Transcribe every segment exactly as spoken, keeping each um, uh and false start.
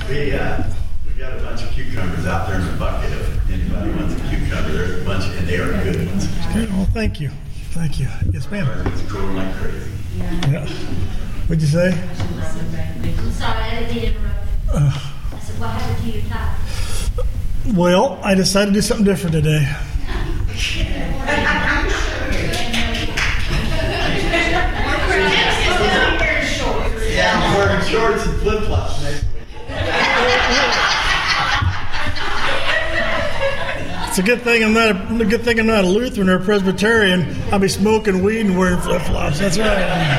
We, uh, we got a bunch of cucumbers out there in the bucket. If anybody wants a cucumber, there's a bunch, and they are good ones. Okay, well, thank you. Thank you. Yes, ma'am. It's growing like crazy. Yeah. What'd you say? I'm sorry, I didn't mean to interrupt. Uh, I said, what happened to your tie? well, I decided to do something different today. Yeah, I'm wearing shorts and flip-flops next week. It's a good thing I'm not a, a good thing I'm not a Lutheran or a Presbyterian. I'll be smoking weed and wearing flip-flops. That's right.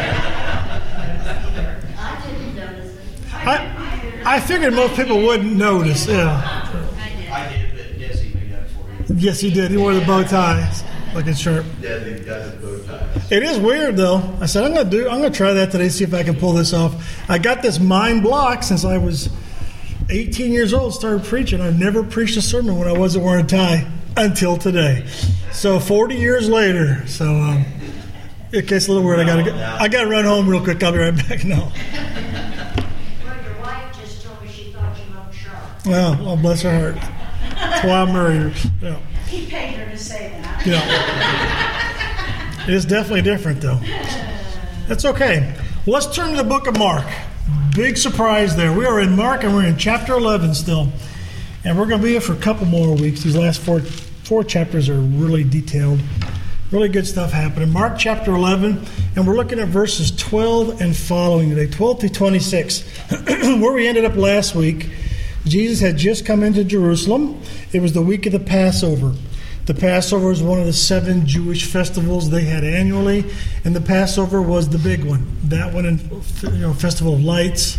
I didn't notice it. I I figured most people wouldn't notice. Yeah. I did, but Desi made up for you. Yes, he did. He wore the bow tie, looking sharp. Yeah, they got the bow tie. It is weird though. I said I'm gonna do. I'm gonna try that today. See if I can pull this off. I got this mind block since I was eighteen years old. Started preaching. I've never preached a sermon when I wasn't wearing a tie until today. So forty years later. So um, it gets a little weird. I gotta. Get, I gotta run home real quick. I'll be right back. No. Well, your wife just told me she thought you looked sharp. Well, oh, bless her heart. That's why I married her. Yeah. He paid her to say that. Yeah. It is definitely different, though. That's okay. Let's turn to the book of Mark. Big surprise there. We are in Mark, and we're in chapter eleven still. And we're going to be here for a couple more weeks. These last four four chapters are really detailed. Really good stuff happening. Mark chapter eleven, and we're looking at verses twelve and following today, twelve through twenty-six. Where we ended up last week, Jesus had just come into Jerusalem. It was the week of the Passover. The Passover is one of the seven Jewish festivals they had annually, and the Passover was the big one. That one and you know, Festival of Lights,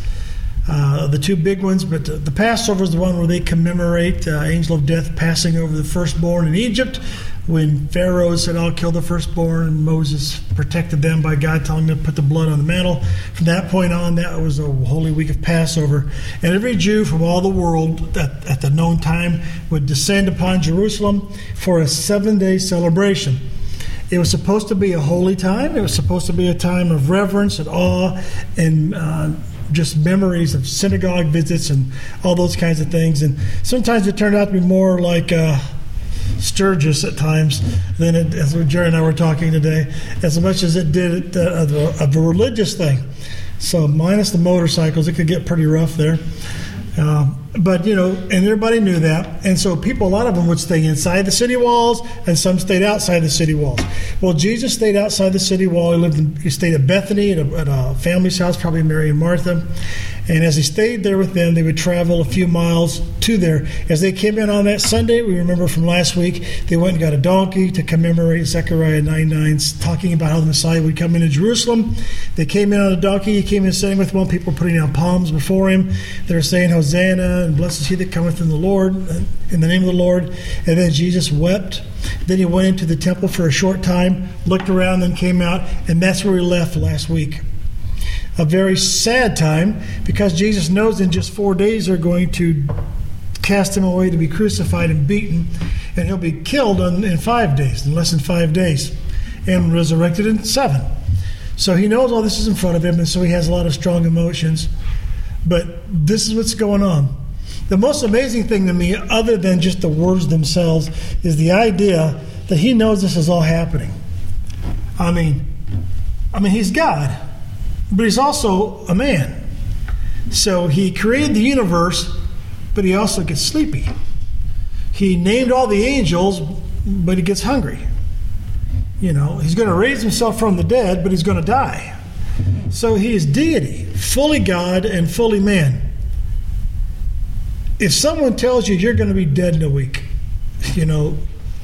uh, the two big ones. But the, the Passover is the one where they commemorate uh, angel of death passing over the firstborn in Egypt. When Pharaoh said, "I'll kill the firstborn," and Moses protected them by God telling them to put the blood on the mantle. From that point on, that was a holy week of Passover. And every Jew from all the world at, at the known time would descend upon Jerusalem for a seven-day celebration. It was supposed to be a holy time. It was supposed to be a time of reverence and awe and uh, just memories of synagogue visits and all those kinds of things. And sometimes it turned out to be more like Uh, Sturgis at times than it, as Jerry and I were talking today, as much as it did uh, of, a, of a religious thing. So minus the motorcycles, it could get pretty rough there. Um, but, you know, and everybody knew that. And so people, a lot of them would stay inside the city walls, and some stayed outside the city walls. Well, Jesus stayed outside the city wall. He lived in, he stayed at Bethany at a, at a family's house, probably Mary and Martha. And as he stayed there with them, they would travel a few miles to there. As they came in on that Sunday, we remember from last week, they went and got a donkey to commemorate Zechariah nine nine, talking about how the Messiah would come into Jerusalem. They came in on a donkey. He came in sitting with one, people putting down palms before him. They were saying, "Hosanna, and blessed is he that cometh in the Lord, in the name of the Lord." And then Jesus wept. Then he went into the temple for a short time, looked around, then came out, and that's where he left last week. A very sad time, because Jesus knows in just four days they're going to cast him away to be crucified and beaten, and he'll be killed in, in five days, in less than five days, and resurrected in seven. So he knows all this is in front of him, and so he has a lot of strong emotions. But this is what's going on. The most amazing thing to me, other than just the words themselves, is the idea that he knows this is all happening. I mean, I mean, he's God, but he's also a man. So he created the universe, but he also gets sleepy. He named all the angels, but he gets hungry. You know, he's going to raise himself from the dead, but he's going to die. So he is deity, fully God and fully man. If someone tells you you're going to be dead in a week, you know,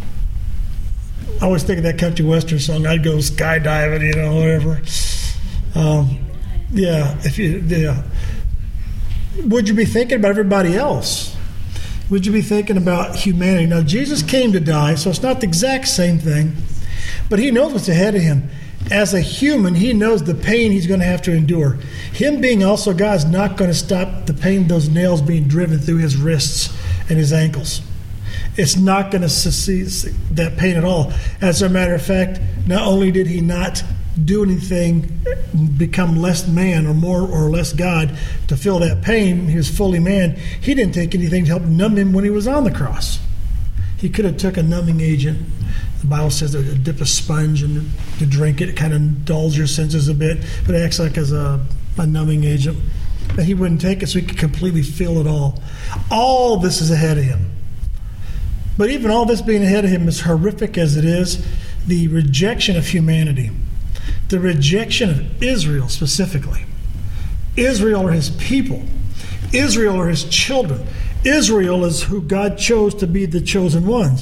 I always think of that country western song, "I'd go skydiving," you know, whatever. Um, yeah, if you, yeah. Would you be thinking about everybody else? Would you be thinking about humanity? Now, Jesus came to die, so it's not the exact same thing, but he knows what's ahead of him. As a human, he knows the pain he's going to have to endure. Him being also God is not going to stop the pain of those nails being driven through his wrists and his ankles. It's not going to cease that pain at all. As a matter of fact, not only did he not do anything, become less man or more or less God to feel that pain. He was fully man. He didn't take anything to help numb him when he was on the cross. He could have took a numbing agent. The Bible says to dip a sponge and to drink it, it kind of dulls your senses a bit, but it acts like as a, a numbing agent. But he wouldn't take it, so he could completely feel it all. All this is ahead of him. But even all this being ahead of him, as horrific as it is, the rejection of humanity, the rejection of Israel specifically. Israel are his people. Israel are his children. Israel is who God chose to be the chosen ones.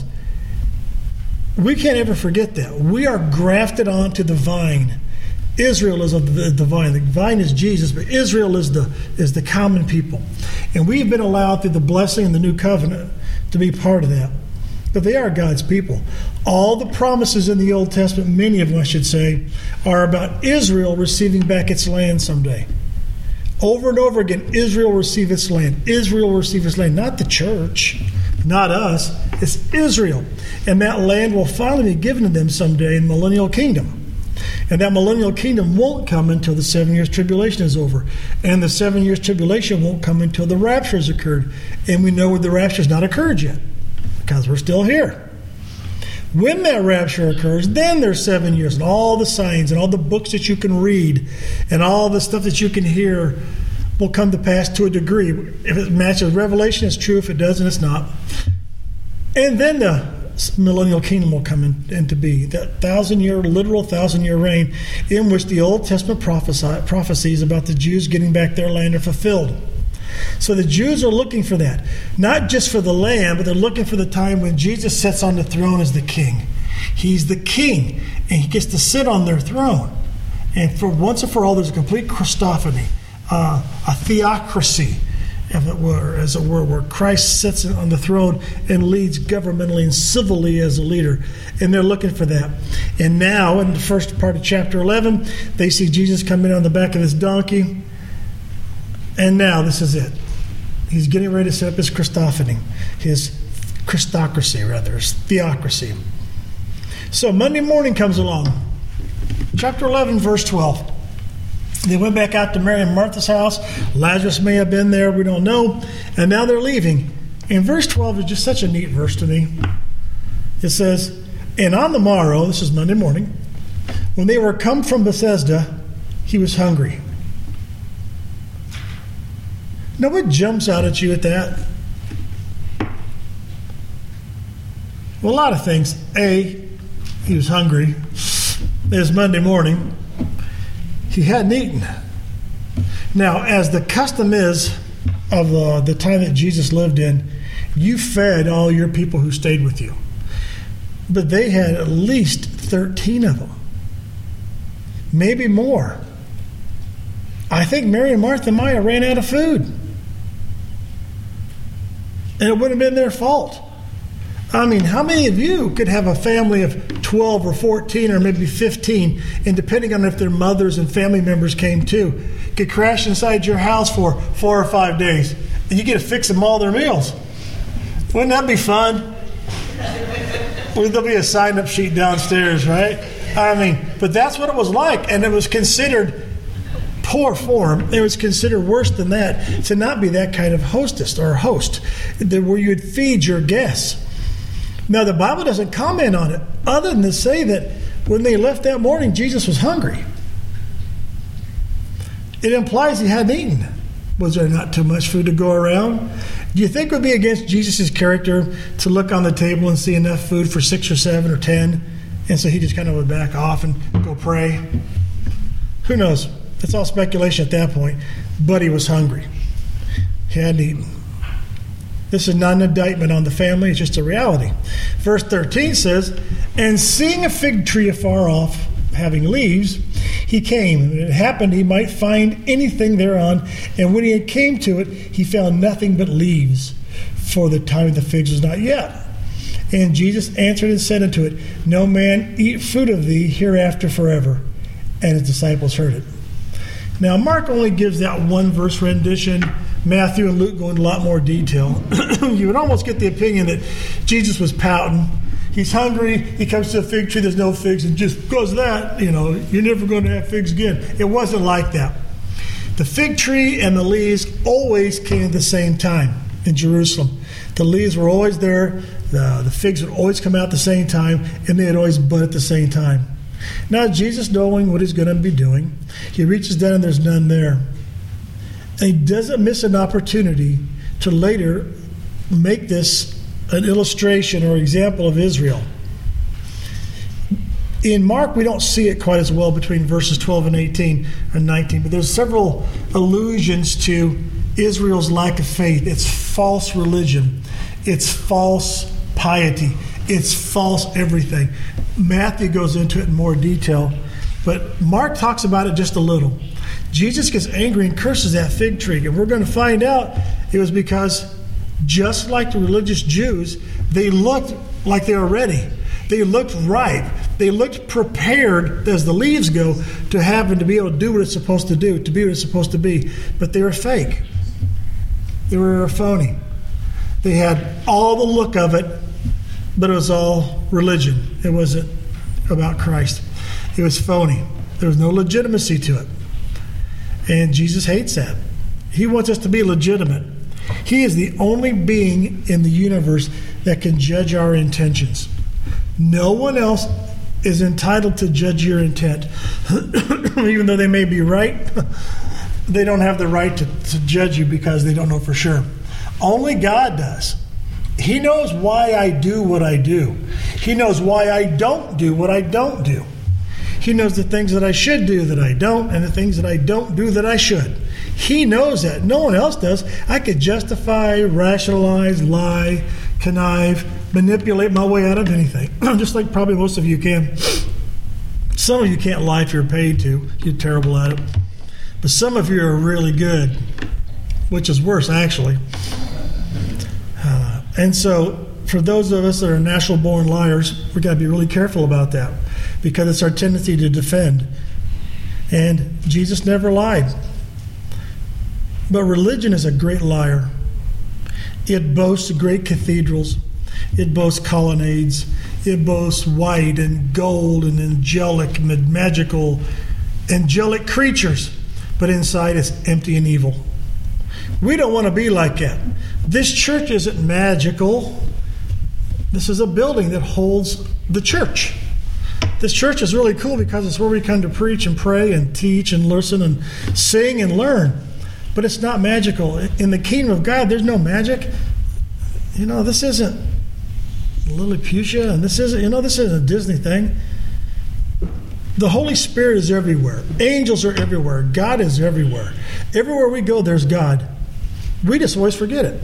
We can't ever forget that. We are grafted onto the vine. Israel is of the, the vine. The vine is Jesus, but Israel is the is the common people. And we've been allowed through the blessing and the new covenant to be part of that. But they are God's people. All the promises in the Old Testament, many of them I should say, are about Israel receiving back its land someday. Over and over again, Israel will receive its land. Israel will receive its land. Not the church, not us. It's Israel. And that land will finally be given to them someday in the millennial kingdom. And that millennial kingdom won't come until the seven years tribulation is over. And the seven years tribulation won't come until the rapture has occurred. And we know the rapture has not occurred yet because we're still here. When that rapture occurs, then there's seven years and all the signs and all the books that you can read and all the stuff that you can hear will come to pass to a degree. If it matches Revelation, it's true. If it doesn't, it's not. And then the millennial kingdom will come in, into be. That thousand-year, literal thousand-year reign in which the Old Testament prophesy, prophecies about the Jews getting back their land are fulfilled. So the Jews are looking for that. Not just for the land, but they're looking for the time when Jesus sits on the throne as the king. He's the king, and he gets to sit on their throne. And for once and for all, there's a complete Christophany, uh, a theocracy, if it were, as it were, where Christ sits on the throne and leads governmentally and civilly as a leader. And they're looking for that. And now, in the first part of chapter eleven, they see Jesus come in on the back of his donkey. And now, this is it. He's getting ready to set up his Christophany, his Christocracy, rather, his theocracy. So Monday morning comes along. Chapter eleven, verse twelve. They went back out to Mary and Martha's house. Lazarus may have been there. We don't know. And now they're leaving. And verse twelve is just such a neat verse to me. It says, and on the morrow, this is Monday morning, when they were come from Bethesda, he was hungry. Now what jumps out at you at that? Well, a lot of things. A, he was hungry. It was Monday morning. He hadn't eaten. Now, as the custom is of the, the time that Jesus lived in, you fed all your people who stayed with you. But they had at least thirteen of them. Maybe more. I think Mary and Martha might have ran out of food. And it wouldn't have been their fault. I mean, how many of you could have a family of twelve or fourteen or maybe fifteen, and depending on if their mothers and family members came too, could crash inside your house for four or five days, and you get to fix them all their meals? Wouldn't that be fun? Well, there'll be a sign-up sheet downstairs, right? I mean, but that's what it was like, and it was considered poor form. It was considered worse than that to not be that kind of hostess or host, where you'd feed your guests. Now, the Bible doesn't comment on it, other than to say that when they left that morning, Jesus was hungry. It implies he hadn't eaten. Was there not too much food to go around? Do you think it would be against Jesus' character to look on the table and see enough food for six or seven or ten, and so he just kind of would back off and go pray? Who knows? It's all speculation at that point. But he was hungry. He hadn't eaten. This is not an indictment on the family. It's just a reality. Verse thirteen says, and seeing a fig tree afar off, having leaves, he came. And it happened he might find anything thereon. And when he came to it, he found nothing but leaves, for the time of the figs was not yet. And Jesus answered and said unto it, no man eat fruit of thee hereafter forever. And his disciples heard it. Now, Mark only gives that one verse rendition. Matthew and Luke go into a lot more detail. You would almost get the opinion that Jesus was pouting. He's hungry. He comes to a fig tree. There's no figs. And just because of that, you know, you're never going to have figs again. It wasn't like that. The fig tree and the leaves always came at the same time in Jerusalem. The leaves were always there. The, the figs would always come out at the same time, and they'd always bud at the same time. Now, Jesus, knowing what he's going to be doing, he reaches down and there's none there. And he doesn't miss an opportunity to later make this an illustration or example of Israel. In Mark, we don't see it quite as well between verses twelve and eighteen and nineteen, but there's several allusions to Israel's lack of faith. It's false religion. It's false piety. It's false everything. Matthew goes into it in more detail, but Mark talks about it just a little. Jesus gets angry and curses that fig tree, and we're going to find out it was because, just like the religious Jews, they looked like they were ready. They looked ripe. They looked prepared, as the leaves go, to have and to be able to do what it's supposed to do, to be what it's supposed to be. But they were fake. They were phony. They had all the look of it, but it was all religion. It wasn't about Christ. It was phony. There was no legitimacy to it. And Jesus hates that. He wants us to be legitimate. He is the only being in the universe that can judge our intentions. No one else is entitled to judge your intent. Even though they may be right, they don't have the right to, to judge you because they don't know for sure. Only God does. He knows why I do what I do. He knows why I don't do what I don't do. He knows the things that I should do that I don't, and the things that I don't do that I should. He knows that. No one else does. I could justify, rationalize, lie, connive, manipulate my way out of anything. Just like probably most of you can. Some of you can't lie if you're paid to. You're terrible at it. But some of you are really good, which is worse, actually. Uh, and so, for those of us that are natural-born liars, we've got to be really careful about that, because it's our tendency to defend. And Jesus never lied. But religion is a great liar. It boasts great cathedrals. It boasts colonnades. It boasts white and gold and angelic, magical, angelic creatures. But inside it's empty and evil. We don't want to be like that. This church isn't magical. This is a building that holds the church. This church is really cool because it's where we come to preach and pray and teach and listen and sing and learn. But it's not magical. In the kingdom of God, there's no magic. You know, this isn't Lilliputian, and this isn't, you know, this isn't a Disney thing. The Holy Spirit is everywhere. Angels are everywhere. God is everywhere. Everywhere we go, there's God. We just always forget it.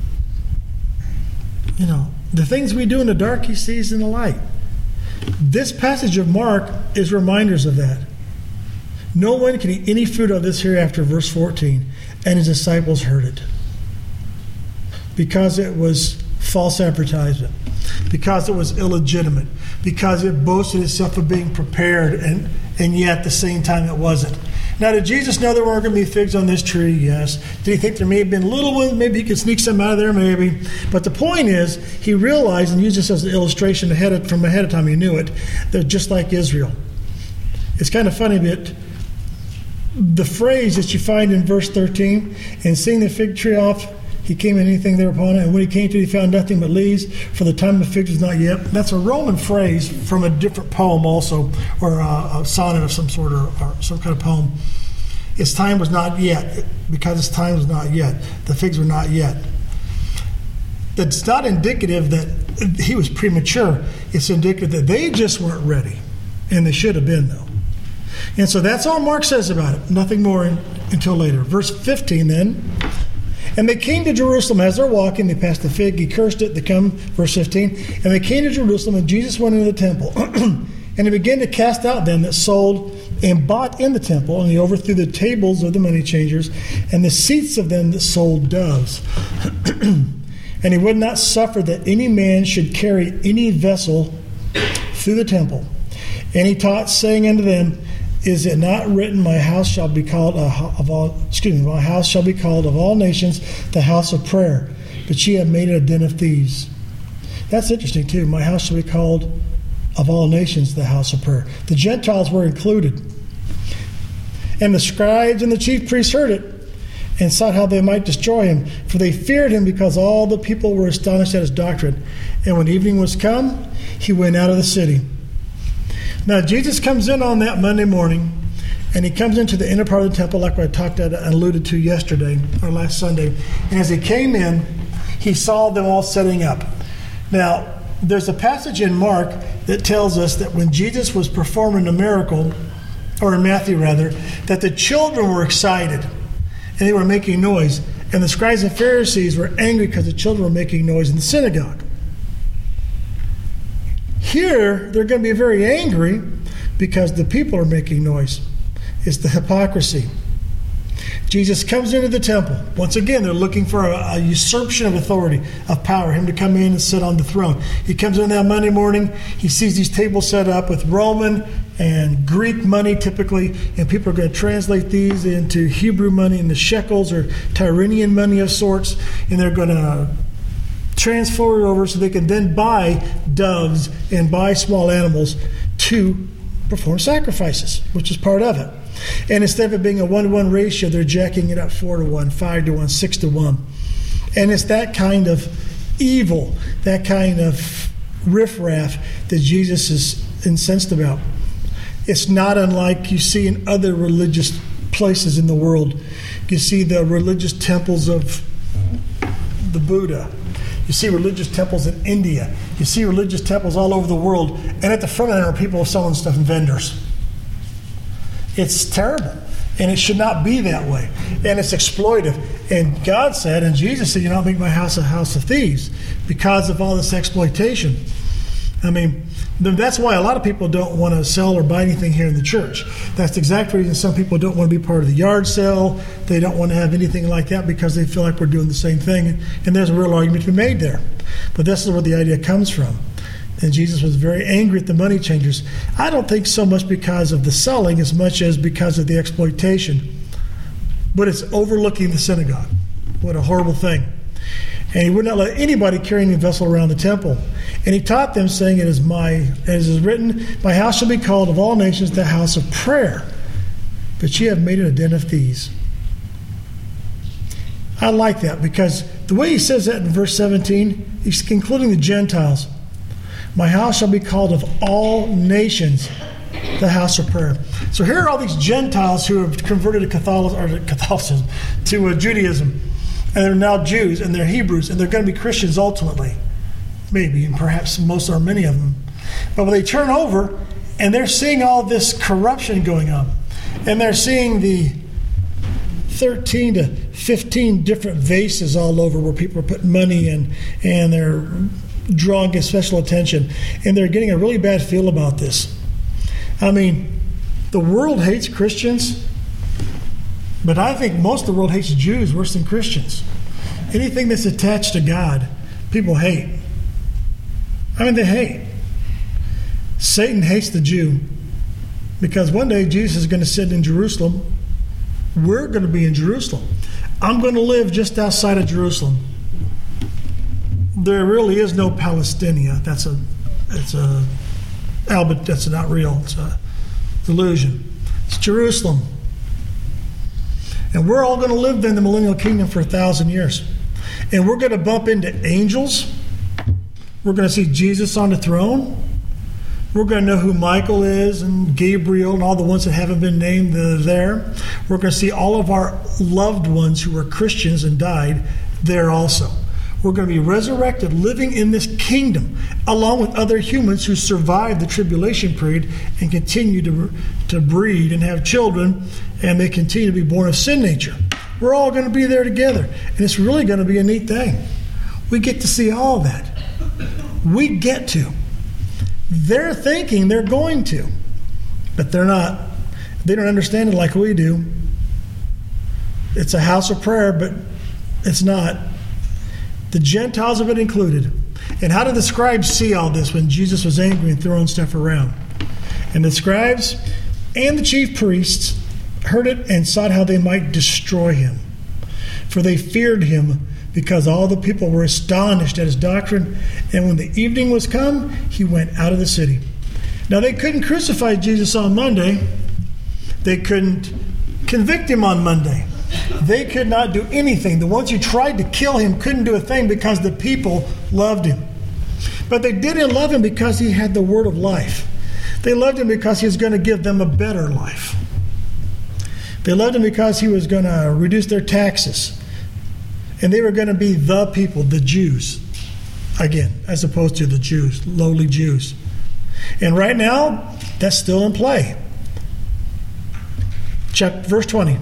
You know, the things we do in the dark, He sees in the light. This passage of Mark is reminders of that. No one can eat any fruit of this hereafter, verse fourteen. And his disciples heard it. Because it was false advertisement. Because it was illegitimate. Because it boasted itself of being prepared, and, and yet at the same time it wasn't. Now, did Jesus know there weren't going to be figs on this tree? Yes. Did He think there may have been little ones? Maybe He could sneak some out of there? Maybe. But the point is, He realized, and used this as an illustration ahead of, from ahead of time, He knew it, that just like Israel. It's kind of funny that the phrase that you find in verse thirteen, and seeing the fig tree off, He came and anything thereupon it, and when He came to it, He found nothing but leaves, for the time of figs was not yet. That's a Roman phrase from a different poem also, or a, a sonnet of some sort, or, or some kind of poem. Its time was not yet, because its time was not yet. The figs were not yet. That's not indicative that He was premature. It's indicative that they just weren't ready, and they should have been, though. And so that's all Mark says about it. Nothing more in, until later. Verse fifteen then. And they came to Jerusalem. As they're walking, they passed the fig. He cursed it. They come, verse fifteen. And they came to Jerusalem, and Jesus went into the temple. And He began to cast out them that sold and bought in the temple. And He overthrew the tables of the money changers and the seats of them that sold doves. And He would not suffer that any man should carry any vessel through the temple. And He taught, saying unto them, Is it not written, My house shall be called a, of all excuse me, my house shall be called of all nations the house of prayer, but ye have made it a den of thieves. That's interesting too. My house shall be called of all nations the house of prayer. The Gentiles were included. And the scribes and the chief priests heard it and sought how they might destroy him. For they feared him because all the people were astonished at his doctrine. And when evening was come, he went out of the city. Now Jesus comes in on that Monday morning, and he comes into the inner part of the temple like I talked and alluded to yesterday, or last Sunday. And as he came in, he saw them all setting up. Now, there's a passage in Mark that tells us that when Jesus was performing a miracle, or in Matthew rather, that the children were excited and they were making noise. And the scribes and Pharisees were angry because the children were making noise in the synagogue. Here, they're going to be very angry because the people are making noise. It's the hypocrisy. Jesus comes into the temple. Once again, they're looking for a, a usurpation of authority, of power, him to come in and sit on the throne. He comes in that Monday morning. He sees these tables set up with Roman and Greek money typically, and people are going to translate these into Hebrew money, into shekels or Tyrian money of sorts, and they're going to transfer it over so they can then buy doves and buy small animals to perform sacrifices, which is part of it. And instead of it being a one-to-one ratio, they're jacking it up four to one, five to one, six to one. And it's that kind of evil, that kind of riffraff that Jesus is incensed about. It's not unlike you see in other religious places in the world. You see the religious temples of the Buddha. You see religious temples in India. You see religious temples all over the world. And at the front of them are people selling stuff and vendors. It's terrible. And it should not be that way. And it's exploitive. And God said, and Jesus said, you don't make my house a house of thieves because of all this exploitation. I mean, that's why a lot of people don't want to sell or buy anything here in the church. That's the exact reason some people don't want to be part of the yard sale. They don't want to have anything like that because they feel like we're doing the same thing. And there's a real argument to be made there. But this is where the idea comes from. And Jesus was very angry at the money changers. I don't think so much because of the selling as much as because of the exploitation. But it's overlooking the synagogue. What a horrible thing. And he would not let anybody carry any vessel around the temple. And he taught them, saying, It is my, as is written, my house shall be called of all nations the house of prayer, but ye have made it a den of thieves. I like that because the way he says that in verse seventeen, he's including the Gentiles. My house shall be called of all nations the house of prayer. So here are all these Gentiles who have converted to Catholicism, or Catholicism to uh, Judaism. And they're now Jews, and they're Hebrews, and they're going to be Christians ultimately. Maybe, and perhaps most or many of them. But when they turn over, and they're seeing all this corruption going on, and they're seeing the thirteen to fifteen different vases all over where people are putting money in, and they're drawing special attention, and they're getting a really bad feel about this. I mean, the world hates Christians, but I think most of the world hates Jews worse than Christians. Anything that's attached to God, people hate. I mean, they hate. Satan hates the Jew because one day Jesus is going to sit in Jerusalem. We're going to be in Jerusalem. I'm going to live just outside of Jerusalem. There really is no Palestinia. That's a, it's a, Albert. That's not real. It's a delusion. It's Jerusalem. And we're all going to live in the millennial kingdom for a thousand years. And we're going to bump into angels. We're going to see Jesus on the throne. We're going to know who Michael is and Gabriel and all the ones that haven't been named that are there. We're going to see all of our loved ones who were Christians and died there also. We're going to be resurrected, living in this kingdom, along with other humans who survived the tribulation period and continue to, to breed and have children, and they continue to be born of sin nature. We're all going to be there together, and it's really going to be a neat thing. We get to see all that. We get to. They're thinking they're going to, but they're not. They don't understand it like we do. It's a house of prayer, but it's not. The Gentiles have been included. And how did the scribes see all this when Jesus was angry and throwing stuff around? And the scribes and the chief priests heard it and sought how they might destroy him. For they feared him because all the people were astonished at his doctrine. And when the evening was come, he went out of the city. Now, they couldn't crucify Jesus on Monday. They couldn't convict him on Monday. They could not do anything. The ones who tried to kill him couldn't do a thing because the people loved him. But they didn't love him because he had the word of life. They loved him because he was going to give them a better life. They loved him because he was going to reduce their taxes. And they were going to be the people, the Jews, again, as opposed to the Jews, lowly Jews. And right now, that's still in play. Chapter, verse twenty.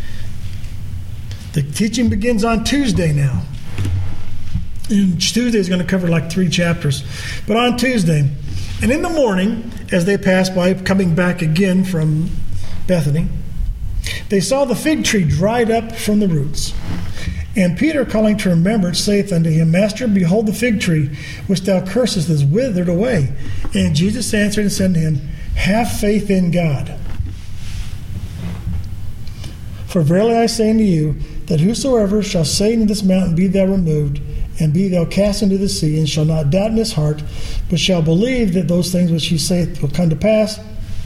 The teaching begins on Tuesday now. And Tuesday is going to cover like three chapters. But on Tuesday, and in the morning, as they passed by, coming back again from Bethany, they saw the fig tree dried up from the roots. And Peter, calling to remembrance, saith unto him, Master, behold, the fig tree which thou cursest is withered away. And Jesus answered and said to him, Have faith in God. For verily I say unto you, that whosoever shall say unto this mountain, Be thou removed, and be thou cast into the sea, and shall not doubt in his heart, but shall believe that those things which he saith will come to pass,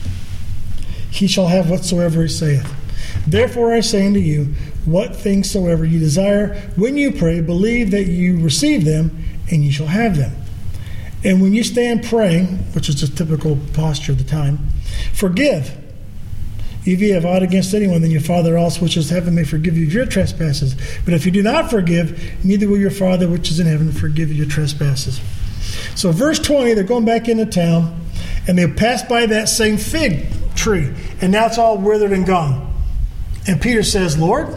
he shall have whatsoever he saith. Therefore I say unto you, what things soever you desire, when you pray, believe that you receive them, and you shall have them. And when you stand praying, which is a typical posture of the time, forgive. If ye have aught against anyone, then your Father also which is in heaven may forgive you your trespasses. But if you do not forgive, neither will your Father which is in heaven forgive you your trespasses. So verse twenty, they're going back into town, and they pass by that same fig tree, and now it's all withered and gone. And Peter says, Lord,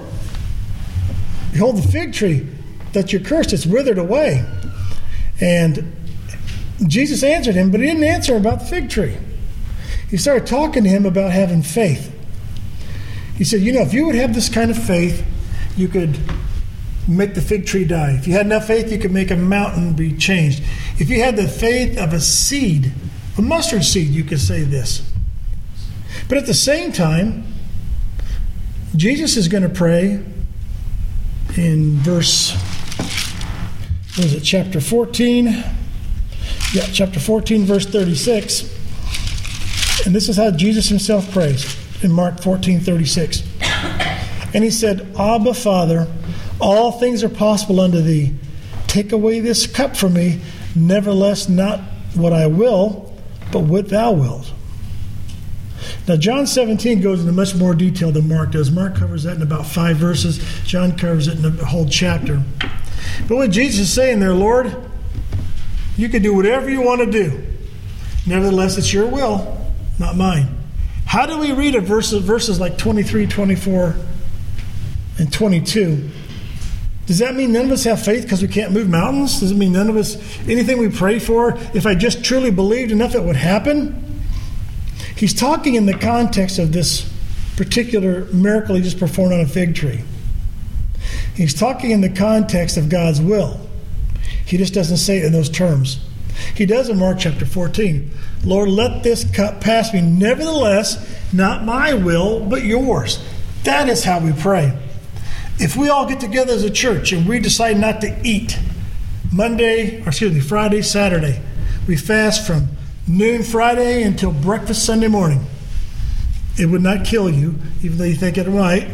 behold the fig tree that you cursed, it's withered away. And Jesus answered him, but he didn't answer about the fig tree. He started talking to him about having faith. He said, you know, if you would have this kind of faith, you could make the fig tree die. If you had enough faith, you could make a mountain be changed. If you had the faith of a seed, a mustard seed, you could say this. But at the same time, Jesus is going to pray in verse, what is it, chapter fourteen? Yeah, chapter fourteen, verse thirty-six. And this is how Jesus himself prays in Mark fourteen, thirty-six. And he said, Abba, Father, all things are possible unto thee. Take away this cup from me. Nevertheless, not what I will, but what thou wilt. Now, John seventeen goes into much more detail than Mark does. Mark covers that in about five verses. John covers it in a whole chapter. But what Jesus is saying there, Lord, you can do whatever you want to do. Nevertheless, it's your will, not mine. How do we read it? Verses, verses like twenty-three, twenty-four, and twenty-two. Does that mean none of us have faith because we can't move mountains? Does it mean none of us, anything we pray for, if I just truly believed enough, it would happen? He's talking in the context of this particular miracle he just performed on a fig tree. He's talking in the context of God's will. He just doesn't say it in those terms. He does in Mark chapter fourteen. Lord, let this cup pass me. Nevertheless, not my will, but yours. That is how we pray. If we all get together as a church and we decide not to eat Monday, or excuse me, Friday, Saturday, we fast from noon Friday until breakfast Sunday morning. It would not kill you, even though you think it might.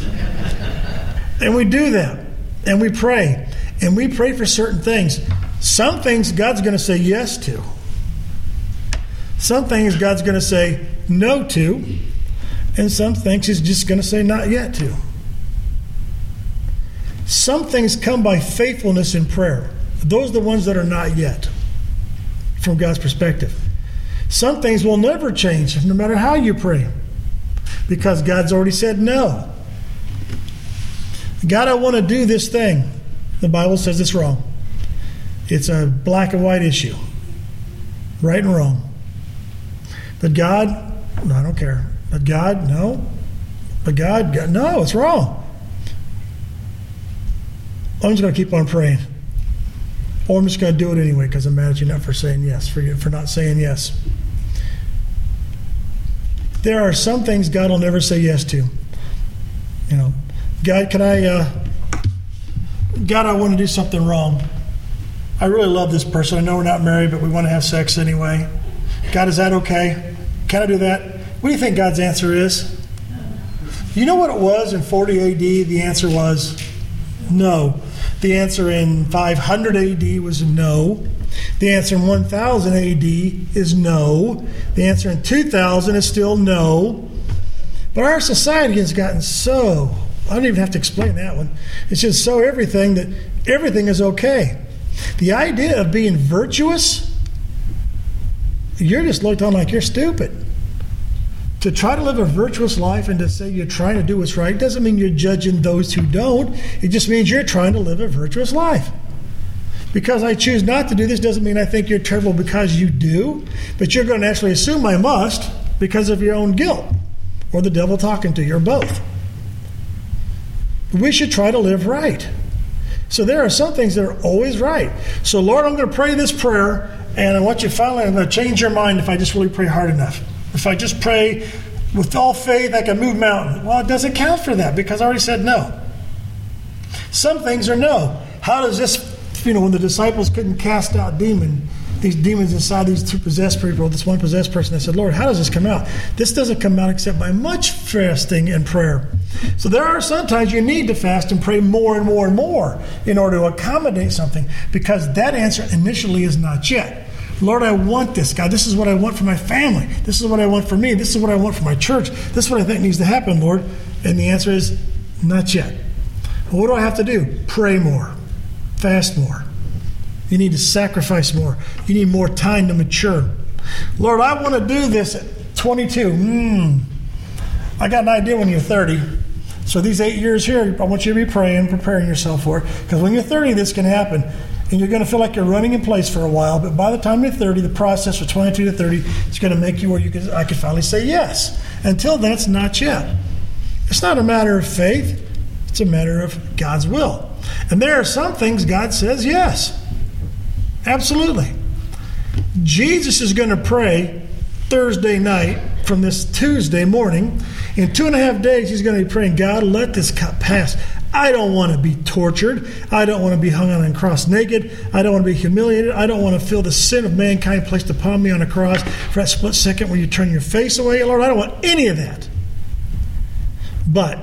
And we do that. And we pray. And we pray for certain things. Some things God's going to say yes to. Some things God's going to say no to. And some things He's just going to say not yet to. Some things come by faithfulness in prayer. Those are the ones that are not yet, from God's perspective. Some things will never change, no matter how you pray, because God's already said no. God, I want to do this thing. The Bible says it's wrong. It's a black and white issue, right and wrong. But God, no, I don't care. But God, no. But God, God no, it's wrong. I'm just going to keep on praying. Or I'm just going to do it anyway because I'm mad at you not for saying yes, for you, for not saying yes. There are some things God will never say yes to. You know, God, can I uh, God, I want to do something wrong. I really love this person. I know we're not married, but we want to have sex anyway. God, is that okay? Can I do that? What do you think God's answer is? You know what it was in forty A D? The answer was no. The answer in five hundred A D was no. The answer in one thousand A D is no. The answer in two thousand is still no. But our society has gotten so, I don't even have to explain that one. It's just so everything that everything is okay. The idea of being virtuous, you're just looked on like you're stupid. To try to live a virtuous life and to say you're trying to do what's right doesn't mean you're judging those who don't. It just means you're trying to live a virtuous life. Because I choose not to do this doesn't mean I think you're terrible because you do, but you're going to actually assume I must because of your own guilt or the devil talking to you, or both. We should try to live right. So there are some things that are always right. So Lord, I'm going to pray this prayer, and I want you finally, I'm going to change your mind if I just really pray hard enough. If I just pray with all faith, I can move mountains. Well, it doesn't count for that because I already said no. Some things are no. How does this, you know, when the disciples couldn't cast out demon, these demons inside these two possessed people, this one possessed person, they said, Lord, how does this come out? This doesn't come out except by much fasting and prayer. So there are sometimes you need to fast and pray more and more and more in order to accommodate something, because that answer initially is not yet. Lord, I want this, God. This is what I want for my family. This is what I want for me. This is what I want for my church. This is what I think needs to happen, Lord. And the answer is, not yet. Well, what do I have to do? Pray more. Fast more. You need to sacrifice more. You need more time to mature. Lord, I want to do this at twenty-two. Hmm. I got an idea when you're thirty. So these eight years here, I want you to be praying, preparing yourself for it. Because when you're thirty, this can happen. And you're going to feel like you're running in place for a while. But by the time you're thirty, the process from twenty-two to thirty is going to make you where you can, I can finally say yes. Until then, it's not yet. It's not a matter of faith. It's a matter of God's will. And there are some things God says yes. Absolutely. Jesus is going to pray Thursday night from this Tuesday morning. In two and a half days, he's going to be praying, God, let this cup pass. I don't want to be tortured. I don't want to be hung on a cross naked. I don't want to be humiliated. I don't want to feel the sin of mankind placed upon me on a cross for that split second where you turn your face away. Lord, I don't want any of that. But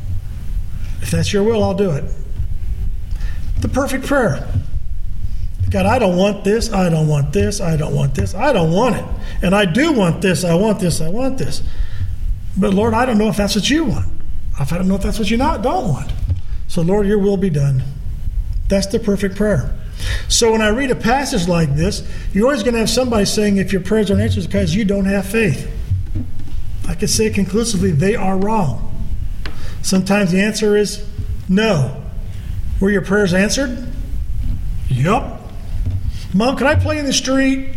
if that's your will, I'll do it. The perfect prayer. God, I don't want this, I don't want this, I don't want this, I don't want it. And I do want this, I want this, I want this. But Lord, I don't know if that's what you want. I don't know if that's what you not don't want. So Lord, your will be done. That's the perfect prayer. So when I read a passage like this, you're always going to have somebody saying if your prayers aren't answered, it's because you don't have faith. I can say conclusively, they are wrong. Sometimes the answer is no. Were your prayers answered? Yup. Mom, can I play in the street?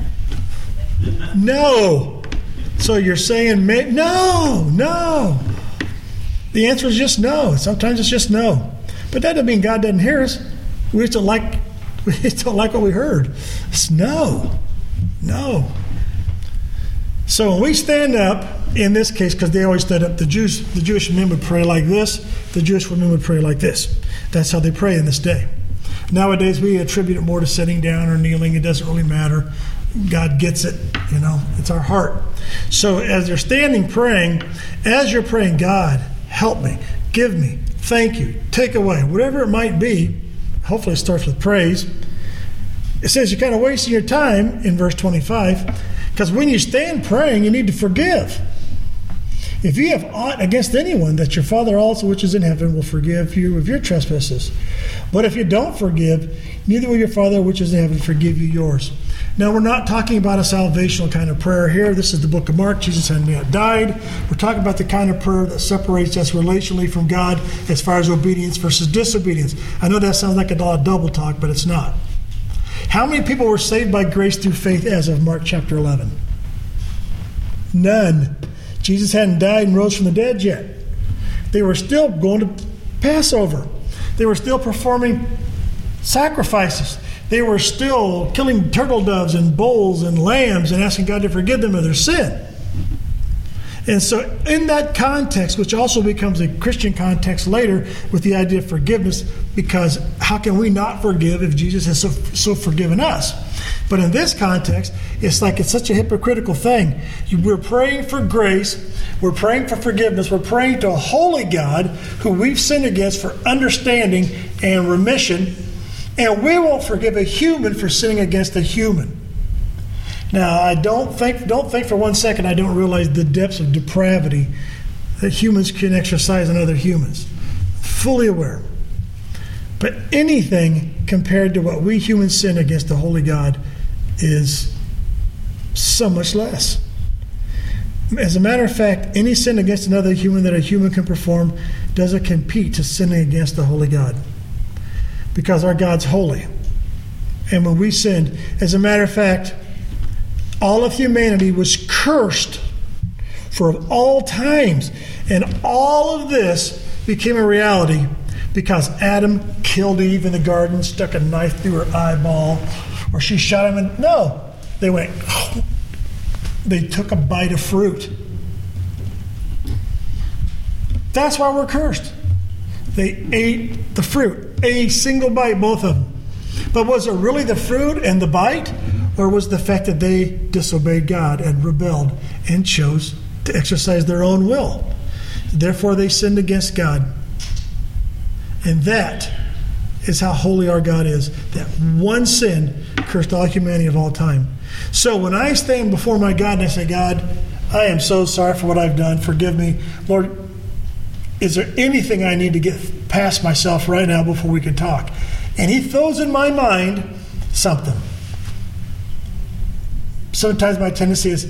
No. So you're saying, no, no. The answer is just no. Sometimes it's just no. But that doesn't mean God doesn't hear us. We just don't like, we just don't like what we heard. It's no. No. So when we stand up, in this case, because they always stand up, the Jews, the Jewish men would pray like this. The Jewish women would pray like this. That's how they pray in this day. Nowadays, we attribute it more to sitting down or kneeling. It doesn't really matter. God gets it, you know. It's our heart. So as you're standing praying, as you're praying, God, help me, give me, thank you, take away, whatever it might be, hopefully it starts with praise. It says you're kind of wasting your time in verse twenty-five, because when you stand praying, you need to forgive. If you have aught against anyone, that your Father also which is in heaven will forgive you of your trespasses. But if you don't forgive, neither will your Father which is in heaven forgive you yours. Now, we're not talking about a salvational kind of prayer here. This is the book of Mark. Jesus had not died. We're talking about the kind of prayer that separates us relationally from God as far as obedience versus disobedience. I know that sounds like a lot of double talk, but it's not. How many people were saved by grace through faith as of Mark chapter eleven? None. Jesus hadn't died and rose from the dead yet. They were still going to Passover. They were still performing sacrifices. They were still killing turtle doves and bulls and lambs and asking God to forgive them of their sin. And so in that context, which also becomes a Christian context later with the idea of forgiveness, because how can we not forgive if Jesus has so, so forgiven us? But in this context, it's like it's such a hypocritical thing. We're praying for grace. We're praying for forgiveness. We're praying to a holy God who we've sinned against for understanding and remission. And we won't forgive a human for sinning against a human. Now, I don't think, don't think for one second I don't realize the depths of depravity that humans can exercise on other humans. Fully aware. But anything compared to what we humans sin against the holy God is so much less. As a matter of fact, any sin against another human that a human can perform doesn't compete to sinning against the holy God. Because our God's holy. And when we sinned, as a matter of fact, all of humanity was cursed for all times. And all of this became a reality because Adam killed Eve in the garden, stuck a knife through her eyeball, or she shot him. And no, they went, oh, they took a bite of fruit. That's why we're cursed. They ate the fruit, a single bite, both of them. But was it really the fruit and the bite, or was the fact that they disobeyed God and rebelled and chose to exercise their own will? Therefore, they sinned against God. And that is how holy our God is. That one sin cursed all humanity of all time. So when I stand before my God and I say, God, I am so sorry for what I've done. Forgive me. Lord, is there anything I need to get past myself right now before we can talk? And he throws in my mind something. Sometimes my tendency is,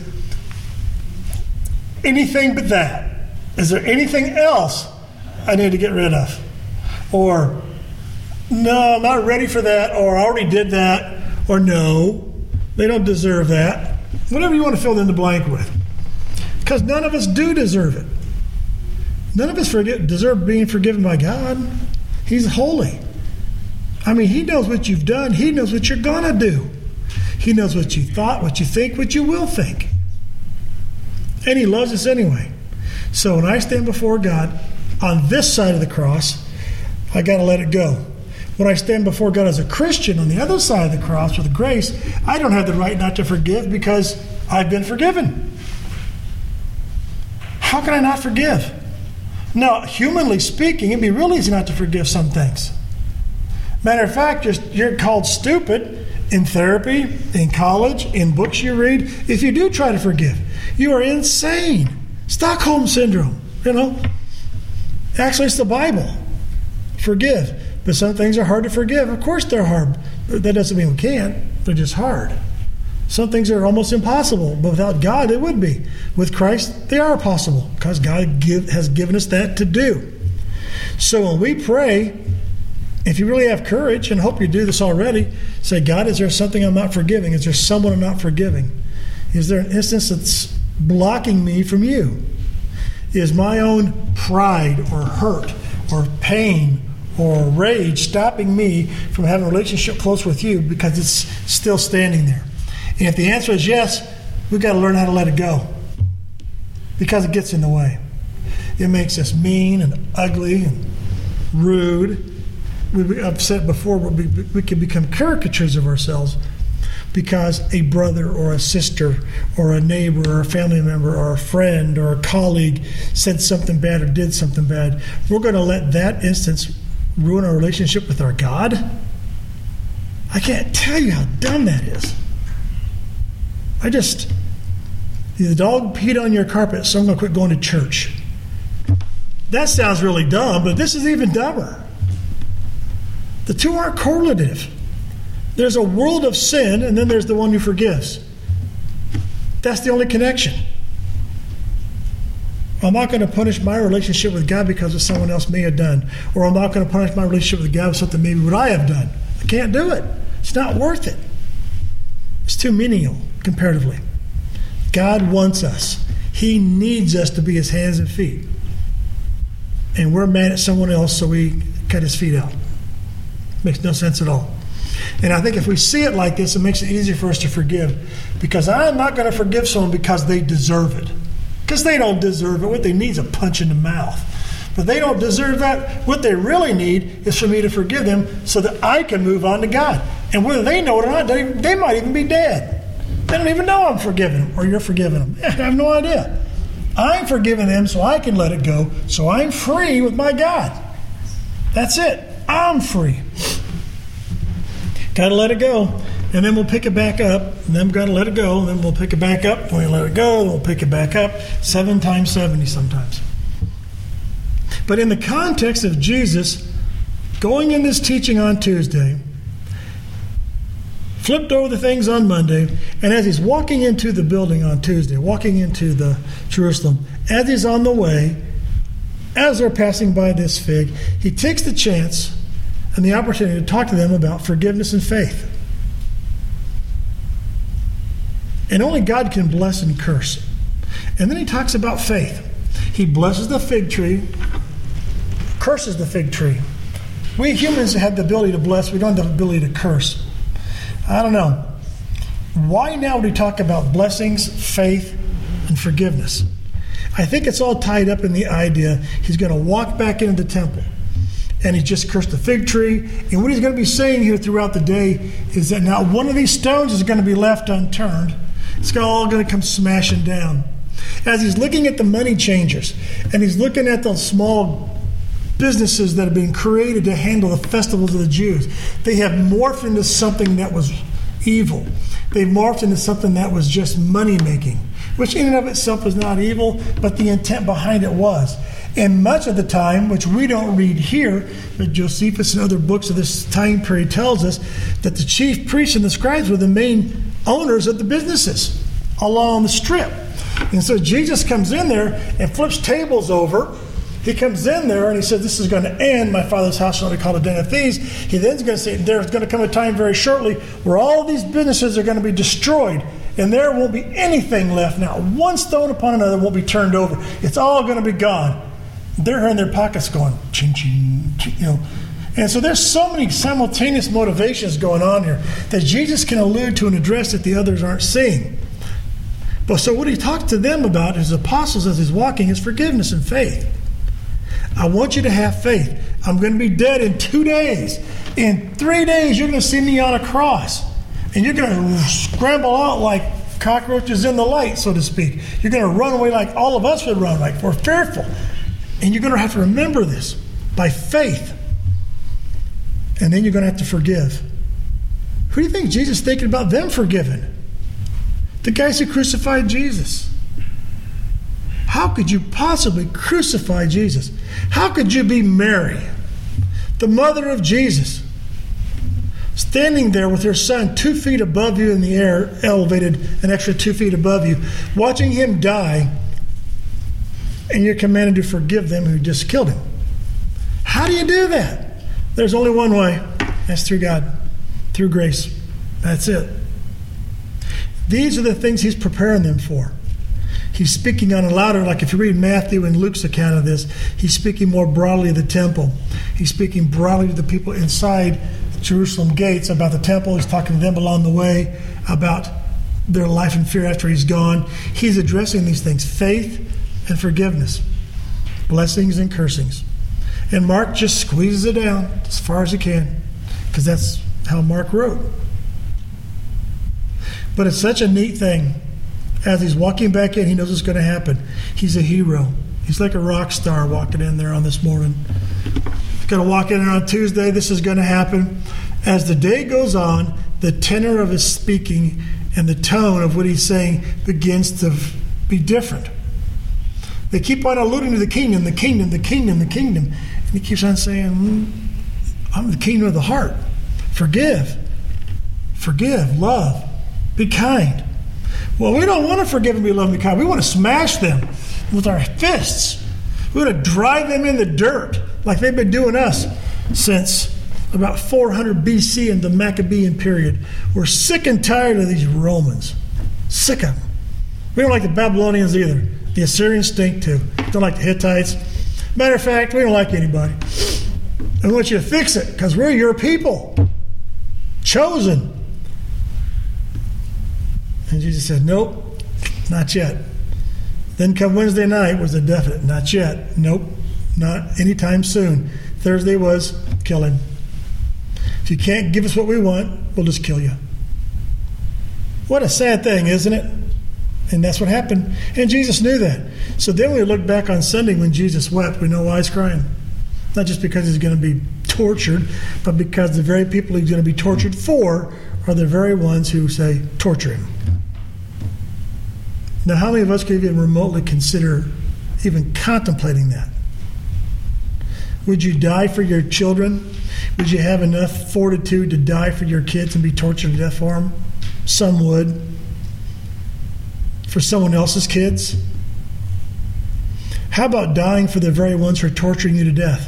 anything but that. Is there anything else I need to get rid of? Or, no, I'm not ready for that, or I already did that, or no, they don't deserve that. Whatever you want to fill in the blank with. Because none of us do deserve it. None of us forget, deserve being forgiven by God. He's holy. I mean, he knows what you've done. He knows what you're going to do. He knows what you thought, what you think, what you will think. And he loves us anyway. So when I stand before God on this side of the cross, I got to let it go. When I stand before God as a Christian on the other side of the cross with grace, I don't have the right not to forgive because I've been forgiven. How can I not forgive? Now, humanly speaking, it'd be real easy not to forgive some things. Matter of fact, you're, you're called stupid in therapy, in college, in books you read, if you do try to forgive. You are insane. Stockholm Syndrome, you know. Actually, it's the Bible. Forgive. But some things are hard to forgive. Of course they're hard. That doesn't mean we can't. They're just hard. Some things are almost impossible, but without God, it would be. With Christ, they are possible because God give, has given us that to do. So when we pray, if you really have courage, and hope you do this already, say, God, is there something I'm not forgiving? Is there someone I'm not forgiving? Is there an instance that's blocking me from you? Is my own pride or hurt or pain or rage stopping me from having a relationship close with you because it's still standing there? And if the answer is yes, we've got to learn how to let it go because it gets in the way. It makes us mean and ugly and rude. We, I've said before, we, we can become caricatures of ourselves because a brother or a sister or a neighbor or a family member or a friend or a colleague said something bad or did something bad. We're going to let that instance ruin our relationship with our God? I can't tell you how dumb that is. I just, the dog peed on your carpet, so I'm going to quit going to church. That sounds really dumb, but this is even dumber. The two aren't correlative. There's a world of sin, and then there's the one who forgives. That's the only connection. I'm not going to punish my relationship with God because of someone else may have done. Or I'm not going to punish my relationship with God with something maybe what I have done. I can't do it. It's not worth it. It's too menial, comparatively. God wants us. He needs us to be his hands and feet. And we're mad at someone else, so we cut his feet out. Makes no sense at all. And I think if we see it like this, it makes it easier for us to forgive. Because I'm not going to forgive someone because they deserve it. Because they don't deserve it. What they need is a punch in the mouth. But they don't deserve that. What they really need is for me to forgive them so that I can move on to God. And whether they know it or not, they, they might even be dead. They don't even know I'm forgiving them or you're forgiving them. I have no idea. I'm forgiving them so I can let it go, so I'm free with my God. That's it. I'm free. Got to let it go. And then we'll pick it back up. And then we've got to let it go. And then we'll pick it back up. When we let it go, we'll pick it back up. Seven times seventy sometimes. But in the context of Jesus going in this teaching on Tuesday, flipped over the things on Monday, and as he's walking into the building on Tuesday, walking into the Jerusalem, as he's on the way, as they're passing by this fig, he takes the chance and the opportunity to talk to them about forgiveness and faith. And only God can bless and curse. And then he talks about faith. He blesses the fig tree, curses the fig tree. We humans have the ability to bless. We don't have the ability to curse. I don't know. Why now would he talk about blessings, faith, and forgiveness? I think it's all tied up in the idea he's going to walk back into the temple and he just cursed the fig tree. And what he's going to be saying here throughout the day is that now one of these stones is going to be left unturned. It's all going to come smashing down. As he's looking at the money changers and he's looking at the small businesses that have been created to handle the festivals of the Jews, they have morphed into something that was evil. They've morphed into something that was just money making, which in and of itself was not evil, but the intent behind it was. And much of the time, which we don't read here, but Josephus and other books of this time period tells us that the chief priests and the scribes were the main owners of the businesses along the strip. And so Jesus comes in there and flips tables over. He comes in there and he says, this is going to end. My Father's house shall be called a den of thieves. He then's going to say, there's going to come a time very shortly where all these businesses are going to be destroyed and there won't be anything left. Now, one stone upon another won't be turned over. It's all going to be gone. They're in their pockets going, ching, ching, ching, you know. And so there's so many simultaneous motivations going on here that Jesus can allude to and address that the others aren't seeing. But so what he talks to them about, his apostles as he's walking, is forgiveness and faith. I want you to have faith. I'm going to be dead in two days. In three days, you're going to see me on a cross. And you're going to scramble out like cockroaches in the light, so to speak. You're going to run away like all of us would run, like we're fearful. And you're going to have to remember this by faith. And then you're going to have to forgive. Who do you think Jesus is thinking about them forgiving? The guys who crucified Jesus. How could you possibly crucify Jesus? How could you be Mary, the mother of Jesus, standing there with her son two feet above you in the air, elevated an extra two feet above you, watching him die, and you're commanded to forgive them who just killed him? How do you do that? There's only one way. That's through God, through grace. That's it. These are the things he's preparing them for. He's speaking on a louder, like if you read Matthew and Luke's account of this, he's speaking more broadly of the temple. He's speaking broadly to the people inside Jerusalem gates about the temple. He's talking to them along the way about their life in fear after he's gone. He's addressing these things, faith and forgiveness, blessings and cursings. And Mark just squeezes it down as far as he can, because that's how Mark wrote. But it's such a neat thing. As he's walking back in, he knows what's going to happen. He's a hero. He's like a rock star walking in there on this morning. He's going to walk in on Tuesday. This is going to happen. As the day goes on, the tenor of his speaking and the tone of what he's saying begins to be different. They keep on alluding to the kingdom, the kingdom, the kingdom, the kingdom. And he keeps on saying, mm, I'm the kingdom of the heart. Forgive. Forgive. Love. Be kind. Well, we don't want to forgive and be loving and kind. We want to smash them with our fists. We want to drive them in the dirt like they've been doing us since about four hundred B C in the Maccabean period. We're sick and tired of these Romans. Sick of them. We don't like the Babylonians either. The Assyrians stink too. Don't like the Hittites. Matter of fact, we don't like anybody. I want you to fix it because we're your people. Chosen. And Jesus said, nope, not yet. Then come Wednesday night was a definite, not yet. Nope, Not anytime soon. Thursday was kill him. If you can't give us what we want, we'll just kill you. What a sad thing, isn't it? And that's what happened. And Jesus knew that. So then we look back on Sunday when Jesus wept, we know why he's crying. Not just because he's going to be tortured, but because the very people he's going to be tortured for are the very ones who say, torture him. Now, how many of us could even remotely consider even contemplating that? Would you die for your children? Would you have enough fortitude to die for your kids and be tortured to death for them? Some would. For someone else's kids? How about dying for the very ones who are torturing you to death?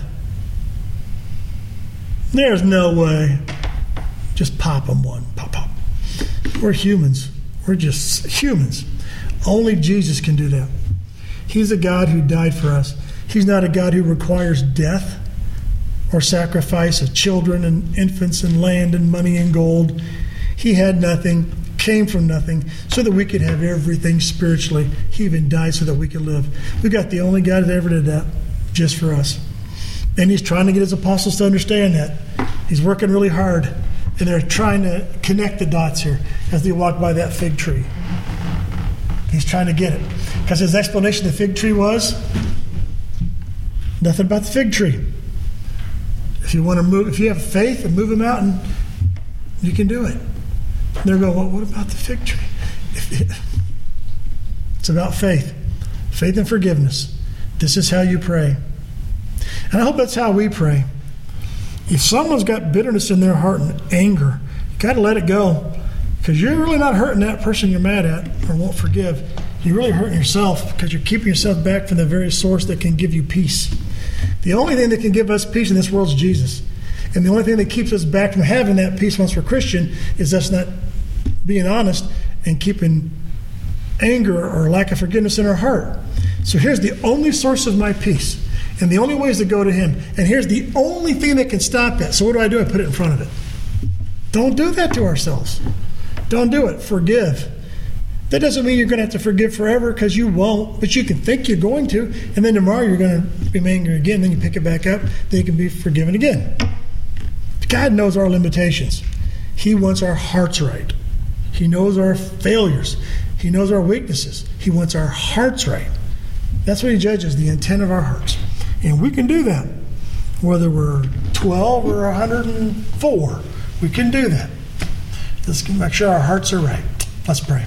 There's no way. Just pop them one. Pop, pop. We're humans. We're just humans. Only Jesus can do that. He's a God who died for us. He's not a God who requires death or sacrifice of children and infants and land and money and gold. He had nothing, came from nothing, so that we could have everything spiritually. He even died so that we could live. We've got the only God that ever did that, just for us. And he's trying to get his apostles to understand that. He's working really hard, and they're trying to connect the dots here as they walk by that fig tree. He's trying to get it. Because his explanation of the fig tree was nothing about the fig tree. If you want to move, if you have faith and move a mountain, you can do it. And they're going, well, what about the fig tree? It's about faith. Faith and forgiveness. This is how you pray. And I hope that's how we pray. If someone's got bitterness in their heart and anger, you got to let it go. Because you're really not hurting that person you're mad at or won't forgive. You're really hurting yourself because you're keeping yourself back from the very source that can give you peace. The only thing that can give us peace in this world is Jesus. And the only thing that keeps us back from having that peace once we're Christian is us not being honest and keeping anger or lack of forgiveness in our heart. So here's the only source of my peace. And the only way is to go to him. And here's the only thing that can stop that. So what do I do? I put it in front of it. Don't do that to ourselves. Don't do it. Forgive. That doesn't mean you're going to have to forgive forever, because you won't, but you can think you're going to, and then tomorrow you're going to be angry again, then you pick it back up, then you can be forgiven again. God knows our limitations. He wants our hearts right. He knows our failures. He knows our weaknesses. He wants our hearts right. That's what he judges, the intent of our hearts. And we can do that. Whether we're twelve or one hundred four, we can do that. Let's make sure our hearts are right. Let's pray.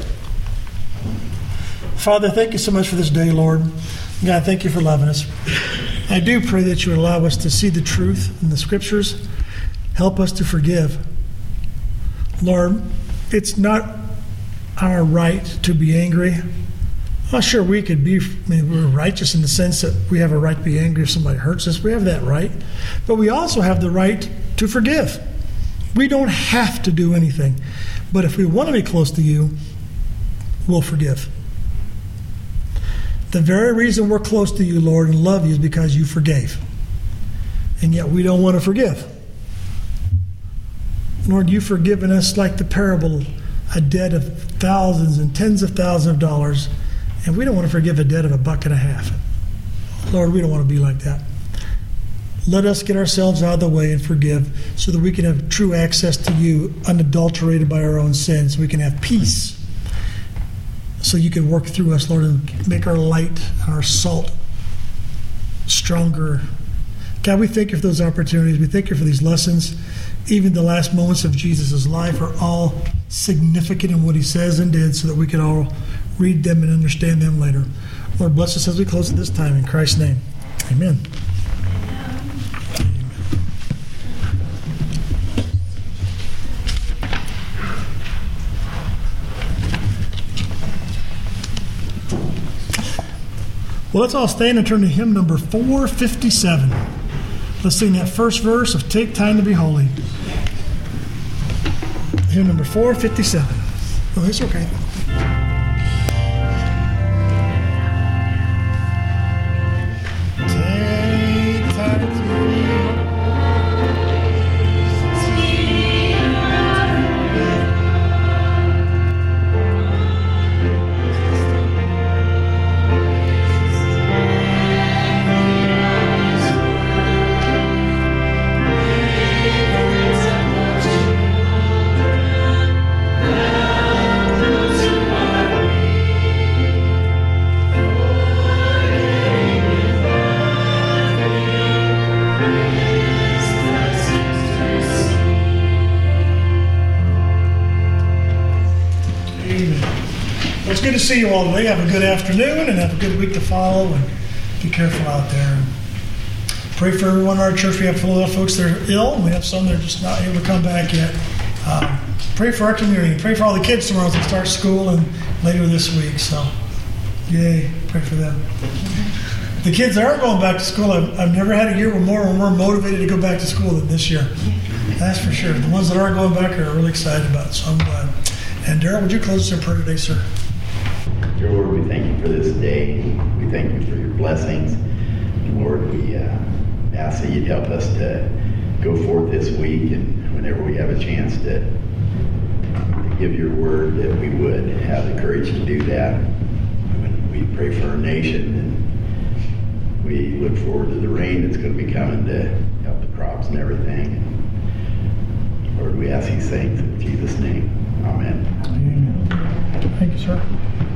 Father, thank you so much for this day, Lord. God, thank you for loving us. I do pray that you would allow us to see the truth in the Scriptures. Help us to forgive. Lord, it's not our right to be angry. Well, sure, we could be, I mean, we're righteous in the sense that we have a right to be angry if somebody hurts us. We have that right. But we also have the right to forgive. We don't have to do anything. But if we want to be close to you, we'll forgive. The very reason we're close to you, Lord, and love you is because you forgave. And yet we don't want to forgive. Lord, you've forgiven us like the parable, a debt of thousands and tens of thousands of dollars, and we don't want to forgive a debt of a buck and a half. Lord, we don't want to be like that. Let us get ourselves out of the way and forgive so that we can have true access to you, unadulterated by our own sins. We can have peace. So you can work through us, Lord, and make our light, our salt stronger. God, we thank you for those opportunities. We thank you for these lessons. Even the last moments of Jesus' life are all significant in what he says and did, so that we can all read them and understand them later. Lord, bless us as we close at this time. In Christ's name, amen. Well, let's all stand and turn to hymn number four fifty-seven. Let's sing that first verse of Take Time to Be Holy. Hymn number four fifty-seven. Oh, it's okay. Take time to be holy. see you all today. Have a good afternoon and have a good week to follow. And be careful out there. Pray for everyone in our church. We have a lot of folks that are ill. We have some that are just not able to come back yet. Um, pray for our community. Pray for all the kids tomorrow as they start school and later this week. So, yay. Pray for them. The kids that aren't going back to school, I've, I've never had a year where more were more motivated to go back to school than this year. That's for sure. The ones that are going back are really excited about it, so I'm glad. And Daryl, would you close us in prayer today, sir? Dear Lord, we thank you for this day. We thank you for your blessings. And Lord, we uh, ask that you'd help us to go forth this week, and whenever we have a chance to, to give your word, that we would have the courage to do that. When we pray for our nation, and we look forward to the rain that's going to be coming to help the crops and everything. Lord, we ask these things in Jesus' name. Amen. Amen. Thank you, sir.